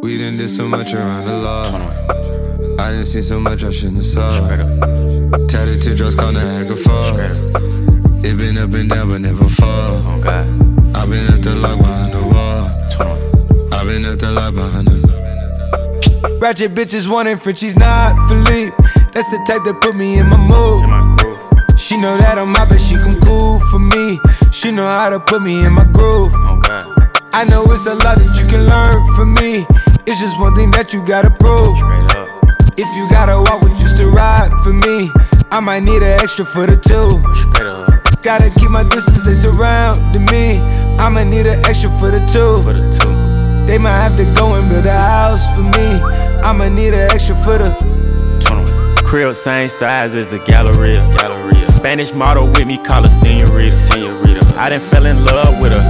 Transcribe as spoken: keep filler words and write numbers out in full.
We done did so much around the law. I done seen so much I shouldn't have saw. Tatted teardrops called a heck of fall. It been up and down but never fall. Oh God. I been at the lock behind the wall. I been at the lock behind the. Ratchet bitches wanting Frenchies, not Philippe. That's the type that put me in my mood. In my groove. She know that I'm out, but she come cool for me. She know how to put me in my groove. Oh God. I know it's a lot that you can learn from me. It's just one thing that you gotta prove. Straight up. If you gotta walk with just to ride for me, I might need an extra for the two. Straight up. Gotta keep my distance, they surrounding me. I might need an extra for the two. For the two. They might have to go and build a house for me. I might need an extra for the crib, same size as the Galleria. Galleria. Spanish model with me, call her senorita. Senorita. I done fell in love with her.